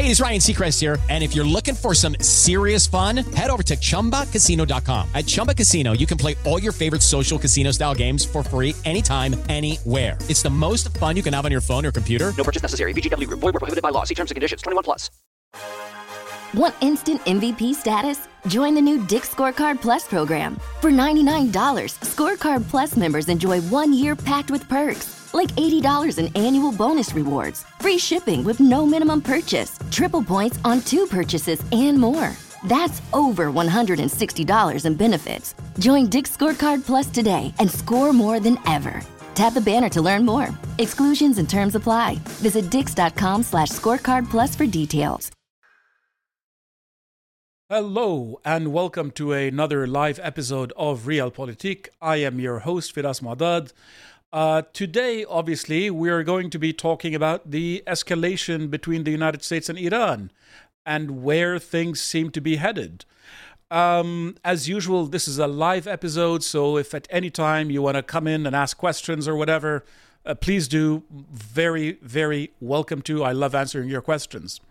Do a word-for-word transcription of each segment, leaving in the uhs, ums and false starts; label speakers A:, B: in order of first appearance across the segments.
A: It is Ryan Seacrest here, and if you're looking for some serious fun, head over to Chumba Casino dot com. At Chumba Casino, you can play all your favorite social casino-style games for free anytime, anywhere. It's the most fun you can have on your phone or computer.
B: No purchase necessary. V G W Group. Void where prohibited by law. See terms and conditions. twenty-one plus.
C: Want instant M V P status? Join the new Dick's Scorecard Plus program. For ninety-nine dollars, Scorecard Plus members enjoy one year packed with perks, like eighty dollars in annual bonus rewards, free shipping with no minimum purchase, triple points on two purchases, and more. That's over one hundred sixty dollars in benefits. Join Dick's Scorecard Plus today and score more than ever. Tap the banner to learn more. Exclusions and terms apply. Visit dix.com slash scorecard plus for details.
D: Hello and welcome to another live episode of Realpolitik. I am your host, Firas Madad. Uh, today, obviously, we are going to be talking about the escalation between the United States and Iran and where things seem to be headed. Um, as usual, this is a live episode, so if at any time you want to come in and ask questions or whatever, uh, please do. Very, very welcome to. I love answering your questions.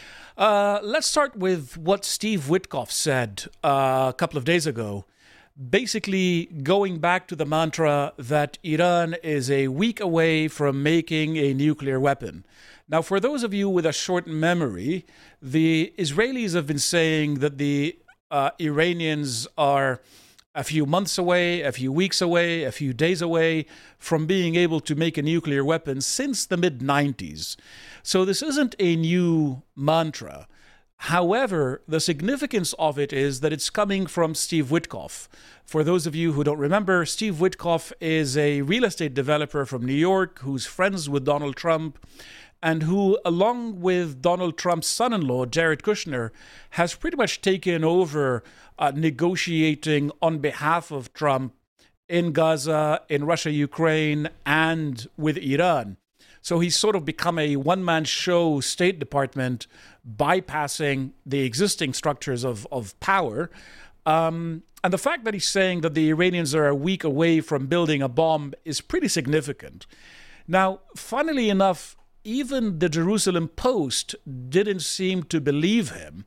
D: Uh, let's start with what Steve Witkoff said uh, a couple of days ago. Basically, going back to the mantra that Iran is a week away from making a nuclear weapon. Now, for those of you with a short memory, the Israelis have been saying that the uh, Iranians are a few months away, a few weeks away, a few days away from being able to make a nuclear weapon since the mid nineties. So this isn't a new mantra. However, the significance of it is that it's coming from Steve Witkoff. For those of you who don't remember, Steve Witkoff is a real estate developer from New York who's friends with Donald Trump and who, along with Donald Trump's son-in-law, Jared Kushner, has pretty much taken over uh, negotiating on behalf of Trump in Gaza, in Russia, Ukraine, and with Iran. So he's sort of become a one-man show State Department, bypassing the existing structures of, of power. Um, and the fact that he's saying that the Iranians are a week away from building a bomb is pretty significant. Now, funnily enough, even the Jerusalem Post didn't seem to believe him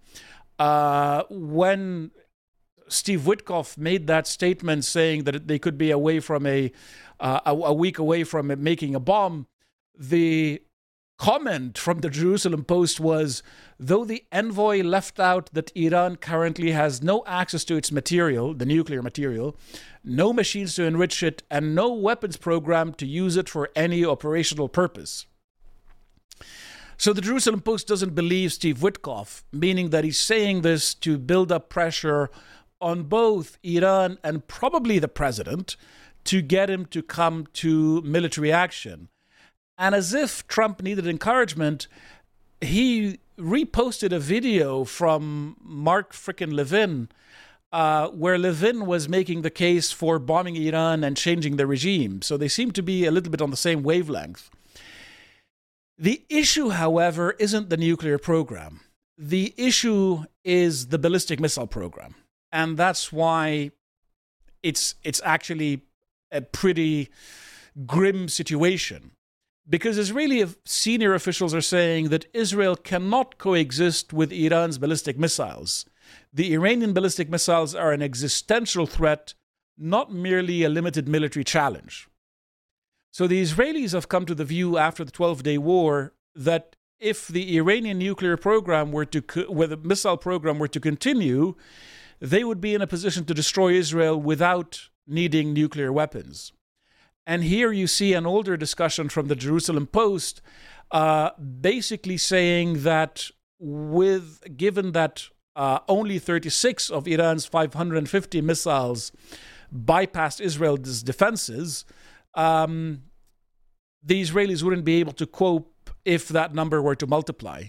D: uh, when Steve Witkoff made that statement saying that they could be away from a, uh, a, a week away from making a bomb. The comment from the Jerusalem Post was, though the envoy left out that Iran currently has no access to its material, the nuclear material, no machines to enrich it, and no weapons program to use it for any operational purpose. So the Jerusalem Post doesn't believe Steve Witkoff, meaning that he's saying this to build up pressure on both Iran and probably the president to get him to come to military action. And as if Trump needed encouragement, he reposted a video from Mark frickin' Levin, uh, where Levin was making the case for bombing Iran and changing the regime. So they seem to be a little bit on the same wavelength. The issue, however, isn't the nuclear program. The issue is the ballistic missile program. And that's why it's it's actually a pretty grim situation. Because Israeli senior officials are saying that Israel cannot coexist with Iran's ballistic missiles. The Iranian ballistic missiles are an existential threat, not merely a limited military challenge. So the Israelis have come to the view after the twelve-day war that if the Iranian nuclear program were to, co- where the missile program were to continue, they would be in a position to destroy Israel without needing nuclear weapons. And here you see an older discussion from the Jerusalem Post, uh, basically saying that with given that uh, only thirty-six of Iran's five hundred fifty missiles bypassed Israel's defenses, um, the Israelis wouldn't be able to cope if that number were to multiply.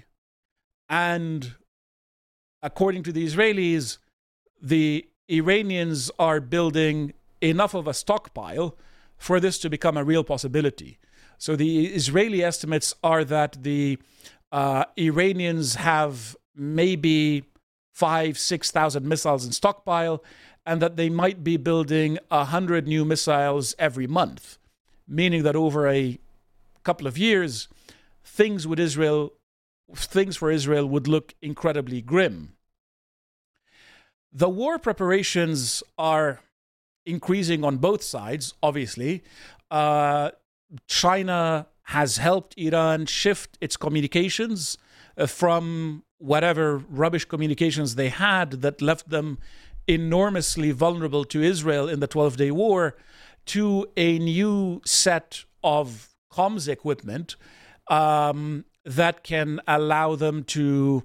D: And according to the Israelis, the Iranians are building enough of a stockpile for this to become a real possibility. So the Israeli estimates are that the uh, Iranians have maybe five, six thousand missiles in stockpile, and that they might be building a hundred new missiles every month, meaning that over a couple of years, things with Israel things for Israel would look incredibly grim. The war preparations are increasing on both sides, obviously. Uh, China has helped Iran shift its communications uh, from whatever rubbish communications they had that left them enormously vulnerable to Israel in the twelve-day war to a new set of comms equipment um, that can allow them to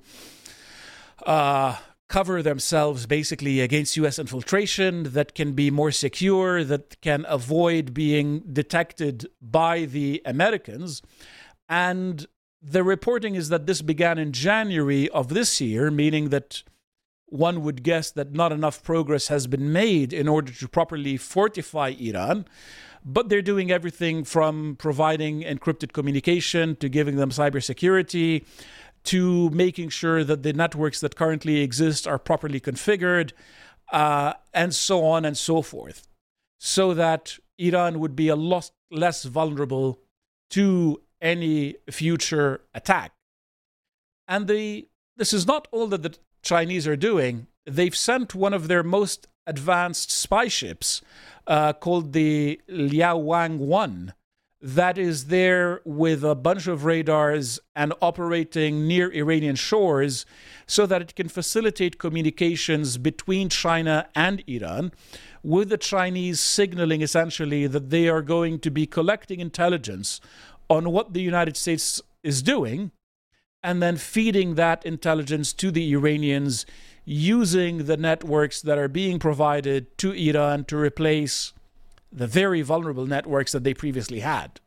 D: uh, cover themselves basically against U S infiltration, that can be more secure, that can avoid being detected by the Americans. And the reporting is that this began in January of this year, meaning that one would guess that not enough progress has been made in order to properly fortify Iran. But they're doing everything from providing encrypted communication to giving them cybersecurity to making sure that the networks that currently exist are properly configured, uh, and so on and so forth, so that Iran would be a lot less vulnerable to any future attack. And the this is not all that the Chinese are doing. They've sent one of their most advanced spy ships uh, called the Liaowang one that is there with a bunch of radars and operating near Iranian shores so that it can facilitate communications between China and Iran, with the Chinese signaling essentially that they are going to be collecting intelligence on what the United States is doing and then feeding that intelligence to the Iranians using the networks that are being provided to Iran to replace the very vulnerable networks that they previously had.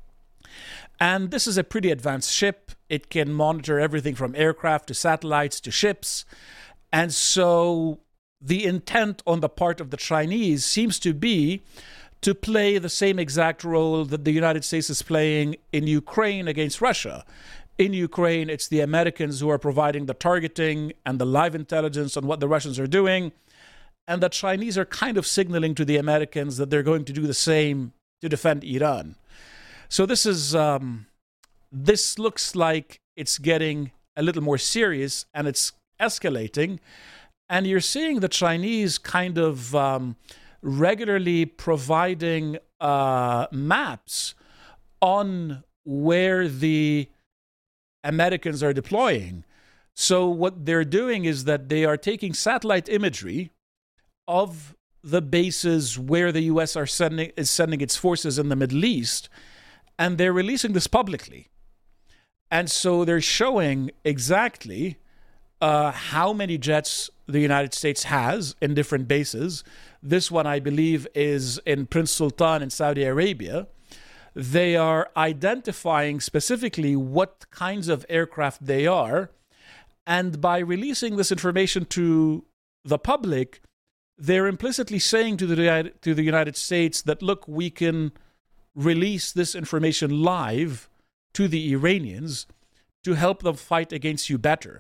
D: And this is a pretty advanced ship. It can monitor everything from aircraft to satellites to ships. And so the intent on the part of the Chinese seems to be to play the same exact role that the United States is playing in Ukraine against Russia. In Ukraine, it's the Americans who are providing the targeting and the live intelligence on what the Russians are doing. And the Chinese are kind of signaling to the Americans that they're going to do the same to defend Iran. So this is um, this looks like it's getting a little more serious and it's escalating. And you're seeing the Chinese kind of um, regularly providing uh, maps on where the Americans are deploying. So what they're doing is that they are taking satellite imagery of the bases where the U S are sending is sending its forces in the Middle East, and they're releasing this publicly. And so they're showing exactly uh, how many jets the United States has in different bases. This one, I believe, is in Prince Sultan in Saudi Arabia. They are identifying specifically what kinds of aircraft they are. And by releasing this information to the public, they're implicitly saying to the, to the United States that, look, we can release this information live to the Iranians to help them fight against you better.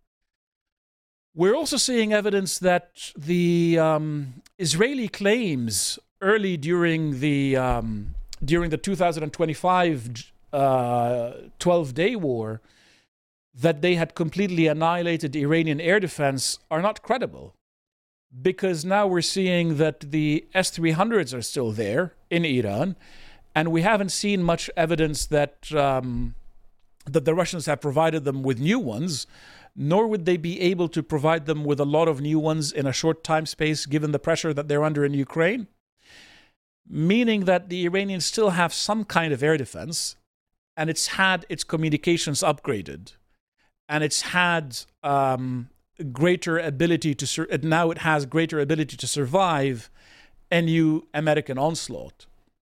D: We're also seeing evidence that the um, Israeli claims early during the um, during the two thousand twenty-five uh, twelve-day war that they had completely annihilated Iranian air defense are not credible. Because now we're seeing that the S three hundreds are still there in Iran, and we haven't seen much evidence that um, that the Russians have provided them with new ones, nor would they be able to provide them with a lot of new ones in a short time space, given the pressure that they're under in Ukraine. Meaning that the Iranians still have some kind of air defense, and it's had its communications upgraded, and it's had um, greater ability to sur- now it has greater ability to survive a new American onslaught.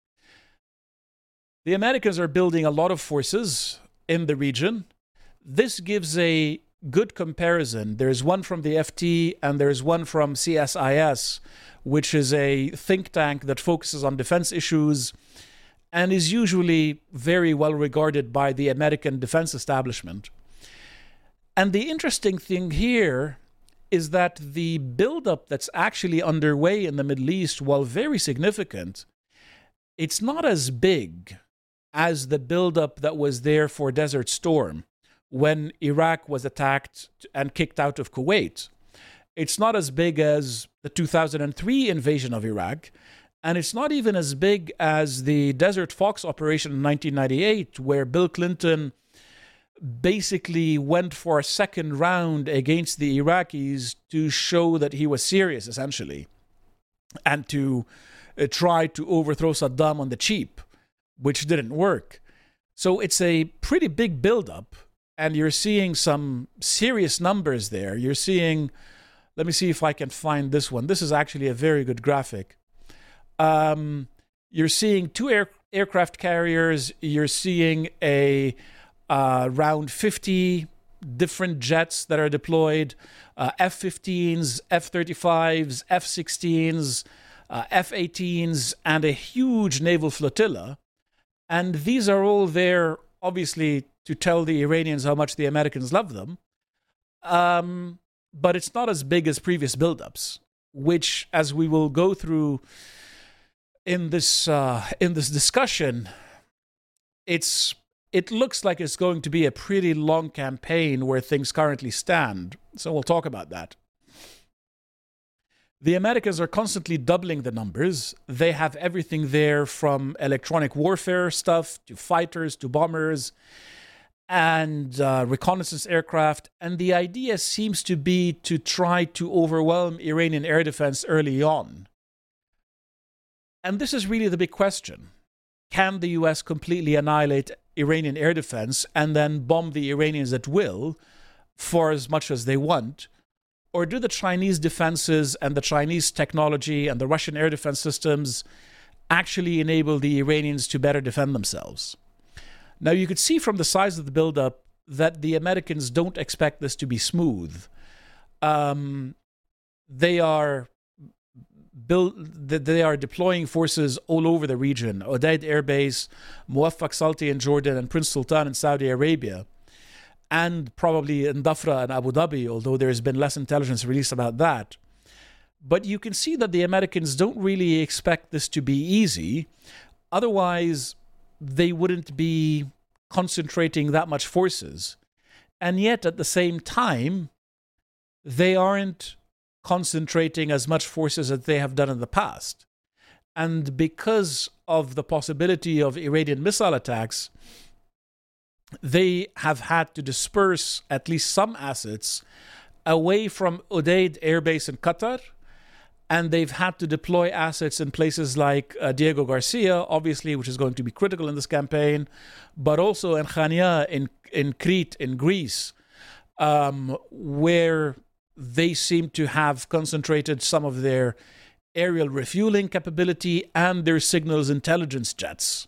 D: The Americans are building a lot of forces in the region. This gives a good comparison. There's one from the F T and there's one from C S I S, which is a think tank that focuses on defense issues and is usually very well regarded by the American defense establishment. And the interesting thing here is that the buildup that's actually underway in the Middle East, while very significant, it's not as big as the buildup that was there for Desert Storm, when Iraq was attacked and kicked out of Kuwait. It's not as big as the two thousand three invasion of Iraq, and it's not even as big as the Desert Fox operation in nineteen ninety-eight, where Bill Clinton basically went for a second round against the Iraqis to show that he was serious, essentially, and to uh, try to overthrow Saddam on the cheap, which didn't work. So it's a pretty big buildup, and you're seeing some serious numbers there. You're seeing, let me see if I can find this one. This is actually a very good graphic. Um, you're seeing two air, aircraft carriers. You're seeing a uh, around fifty different jets that are deployed, uh, F fifteens, F thirty-fives, F sixteens, uh, F eighteens, and a huge naval flotilla. And these are all there, obviously, to tell the Iranians how much the Americans love them. Um, but it's not as big as previous buildups, which, as we will go through in this uh, in this discussion, it's it looks like it's going to be a pretty long campaign where things currently stand. So we'll talk about that. The Americans are constantly doubling the numbers. They have everything there, from electronic warfare stuff to fighters to bombers and uh, reconnaissance aircraft. And the idea seems to be to try to overwhelm Iranian air defense early on. And this is really the big question. Can the U S completely annihilate Iranian air defense and then bomb the Iranians at will for as much as they want? Or do the Chinese defenses and the Chinese technology and the Russian air defense systems actually enable the Iranians to better defend themselves? Now, you could see from the size of the buildup that the Americans don't expect this to be smooth. Um, they are build, they are deploying forces all over the region: Udeid Air Base, Muwaffaq Salti in Jordan, and Prince Sultan in Saudi Arabia, and probably in Dhafra and Abu Dhabi, although there's been less intelligence released about that. But you can see that the Americans don't really expect this to be easy. Otherwise, they wouldn't be concentrating that much forces. And yet, at the same time, they aren't concentrating as much forces as they have done in the past. And because of the possibility of Iranian missile attacks, they have had to disperse at least some assets away from Udeid Air Base in Qatar, and they've had to deploy assets in places like uh, Diego Garcia, obviously, which is going to be critical in this campaign, but also in Chania, in, in Crete, in Greece, um, where they seem to have concentrated some of their aerial refueling capability and their signals intelligence jets.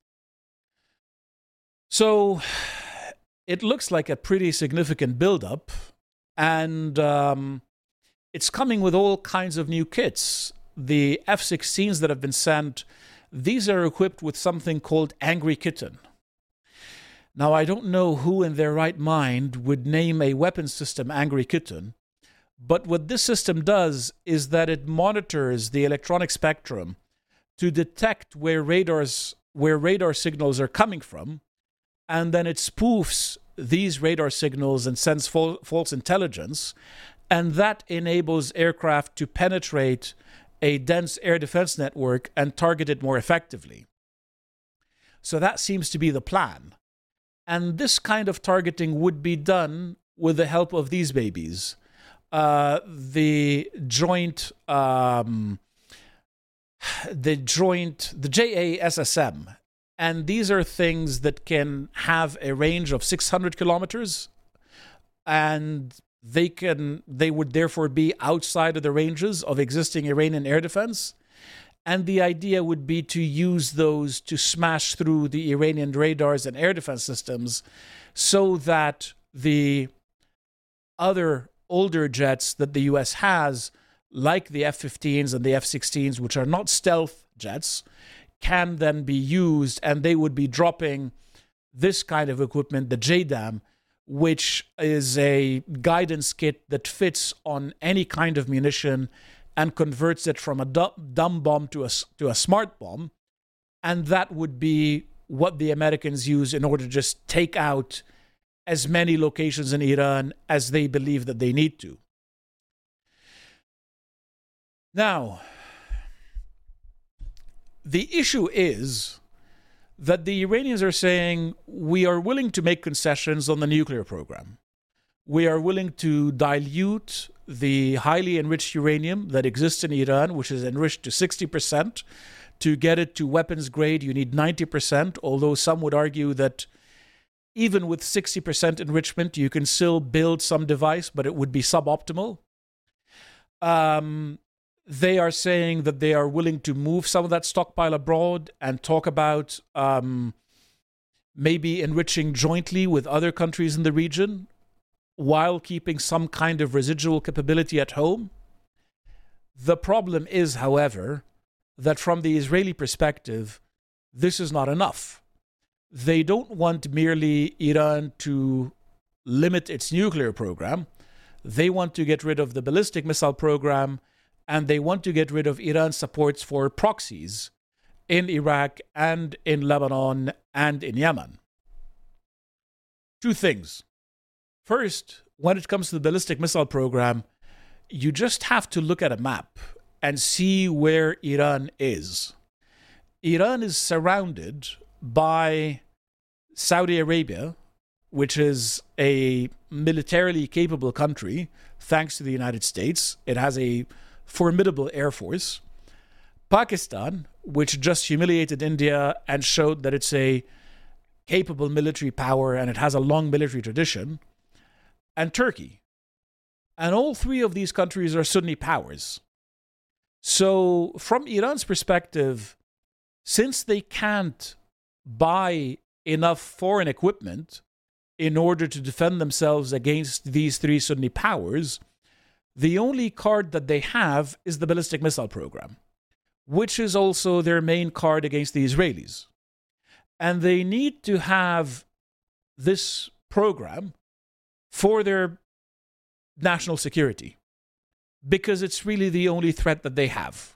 D: So it looks like a pretty significant buildup, and um, it's coming with all kinds of new kits. The F sixteens that have been sent, these are equipped with something called Angry Kitten. Now, I don't know who in their right mind would name a weapon system Angry Kitten, but what this system does is that it monitors the electronic spectrum to detect where radars, where radar signals are coming from, and then it spoofs these radar signals and sends fal- false intelligence, and that enables aircraft to penetrate a dense air defense network and target it more effectively. So that seems to be the plan. And this kind of targeting would be done with the help of these babies. Uh, the joint, um, the joint, the J A S S M. And these are things that can have a range of six hundred kilometers, and they can they would therefore be outside of the ranges of existing Iranian air defense. And the idea would be to use those to smash through the Iranian radars and air defense systems so that the other older jets that the U S has, like the F fifteens and the F sixteens, which are not stealth jets, can then be used, and they would be dropping this kind of equipment, the J DAM, which is a guidance kit that fits on any kind of munition and converts it from a dumb bomb to a, to a smart bomb. And that would be what the Americans use in order to just take out as many locations in Iran as they believe that they need to. Now, the issue is that the Iranians are saying, we are willing to make concessions on the nuclear program. We are willing to dilute the highly enriched uranium that exists in Iran, which is enriched to sixty percent. To get it to weapons grade, you need ninety percent, although some would argue that even with sixty percent enrichment, you can still build some device, but it would be suboptimal. Um, they are saying that they are willing to move some of that stockpile abroad and talk about um, maybe enriching jointly with other countries in the region while keeping some kind of residual capability at home. The problem is, however, that from the Israeli perspective, this is not enough. They don't want merely Iran to limit its nuclear program. They want to get rid of the ballistic missile program, and they want to get rid of Iran's supports for proxies in Iraq and in Lebanon and in Yemen. Two things. First, when it comes to the ballistic missile program, you just have to look at a map and see where Iran is. Iran is surrounded by Saudi Arabia, which is a militarily capable country, thanks to the United States. It has a formidable air force. Pakistan, which just humiliated India and showed that it's a capable military power and it has a long military tradition. And Turkey. And all three of these countries are Sunni powers. So from Iran's perspective, since they can't buy enough foreign equipment in order to defend themselves against these three Sunni powers, the only card that they have is the ballistic missile program, which is also their main card against the Israelis. And they need to have this program for their national security, because it's really the only threat that they have.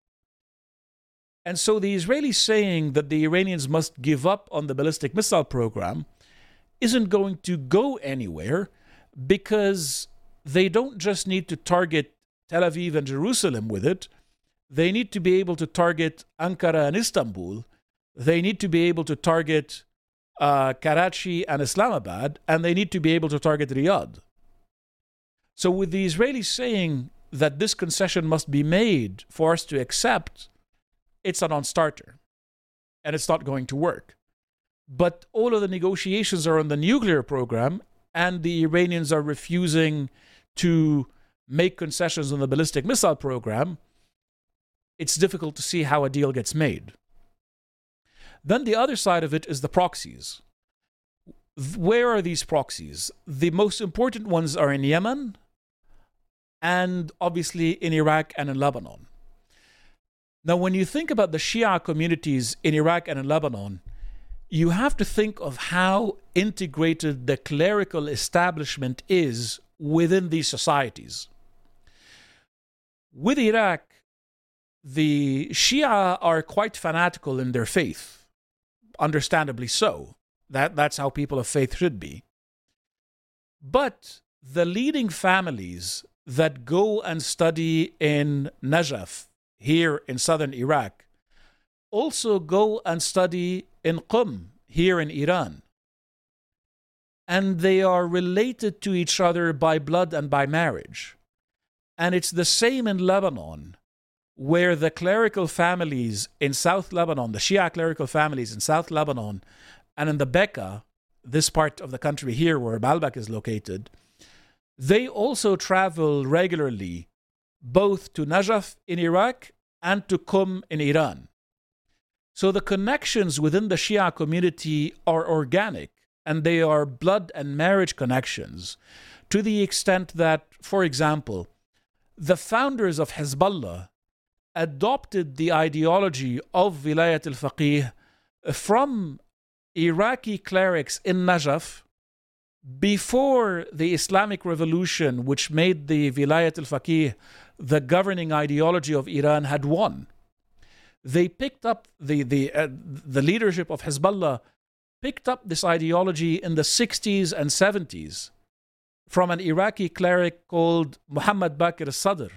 D: And so the Israelis saying that the Iranians must give up on the ballistic missile program isn't going to go anywhere, because they don't just need to target Tel Aviv and Jerusalem with it. They need to be able to target Ankara and Istanbul. They need to be able to target uh, Karachi and Islamabad, and they need to be able to target Riyadh. So with the Israelis saying that this concession must be made for us to accept, it's a non-starter, and it's not going to work. But all of the negotiations are on the nuclear program, and the Iranians are refusing to make concessions on the ballistic missile program. It's difficult to see how a deal gets made. Then the other side of it is the proxies. Where are these proxies? The most important ones are in Yemen and obviously in Iraq and in Lebanon. Now, when you think about the Shia communities in Iraq and in Lebanon, you have to think of how integrated the clerical establishment is within these societies. With Iraq, the Shia are quite fanatical in their faith, understandably so. That, that's how people of faith should be. But the leading families that go and study in Najaf, here in southern Iraq, also go and study in Qum, here in Iran. And they are related to each other by blood and by marriage. And it's the same in Lebanon, where the clerical families in South Lebanon, the Shia clerical families in South Lebanon, and in the Bekaa, this part of the country here where Baalbek is located, they also travel regularly both to Najaf in Iraq and to Qum in Iran. So the connections within the Shia community are organic, and they are blood and marriage connections, to the extent that, for example, the founders of Hezbollah adopted the ideology of Vilayat al-Faqih from Iraqi clerics in Najaf before the Islamic Revolution, which made the Vilayat al-Faqih the governing ideology of Iran, had won. They picked up the the uh, the leadership of Hezbollah picked up this ideology in the sixties and seventies from an Iraqi cleric called Muhammad Baqir al-Sadr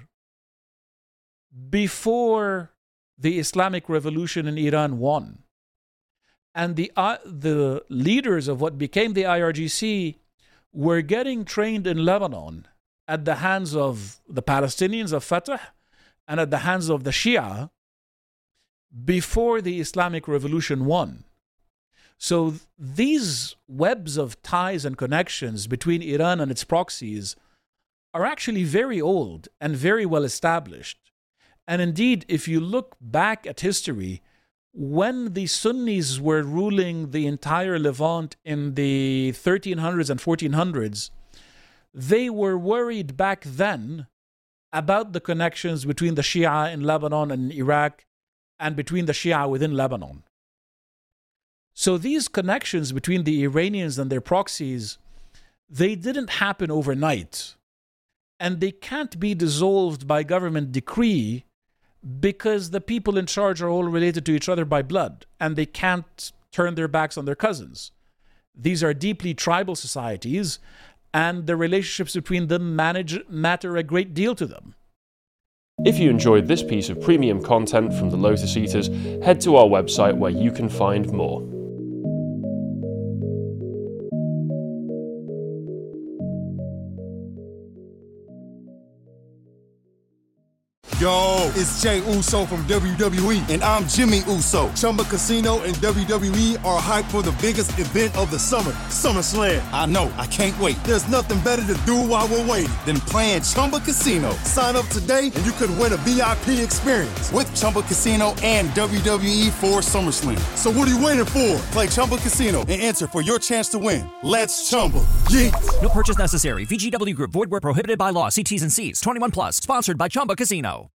D: before the Islamic Revolution in Iran won. And the, uh, the leaders of what became the I R G C were getting trained in Lebanon at the hands of the Palestinians of Fatah and at the hands of the Shia before the Islamic Revolution won. So th- these webs of ties and connections between Iran and its proxies are actually very old and very well established. And indeed, if you look back at history, when the Sunnis were ruling the entire Levant in the thirteen hundreds and fourteen hundreds, they were worried back then about the connections between the Shia in Lebanon and Iraq and between the Shia within Lebanon. So these connections between the Iranians and their proxies, they didn't happen overnight. And they can't be dissolved by government decree because the people in charge are all related to each other by blood, and they can't turn their backs on their cousins. These are deeply tribal societies, and the relationships between them manage, matter a great deal to them.
E: If you enjoyed this piece of premium content from the Lotus Eaters, head to our website where you can find more.
F: Yo, it's Jey Uso from W W E. And I'm Jimmy Uso. Chumba Casino and W W E are hyped for the biggest event of the summer, SummerSlam. I know, I can't wait. There's nothing better to do while we're waiting than playing Chumba Casino. Sign up today and you could win a V I P experience with Chumba Casino and W W E for SummerSlam. So what are you waiting for? Play Chumba Casino and enter for your chance to win. Let's Chumba. Yeet.
B: No purchase necessary. V G W Group. Void where prohibited by law. See T's and C's. twenty-one plus. Sponsored by Chumba Casino.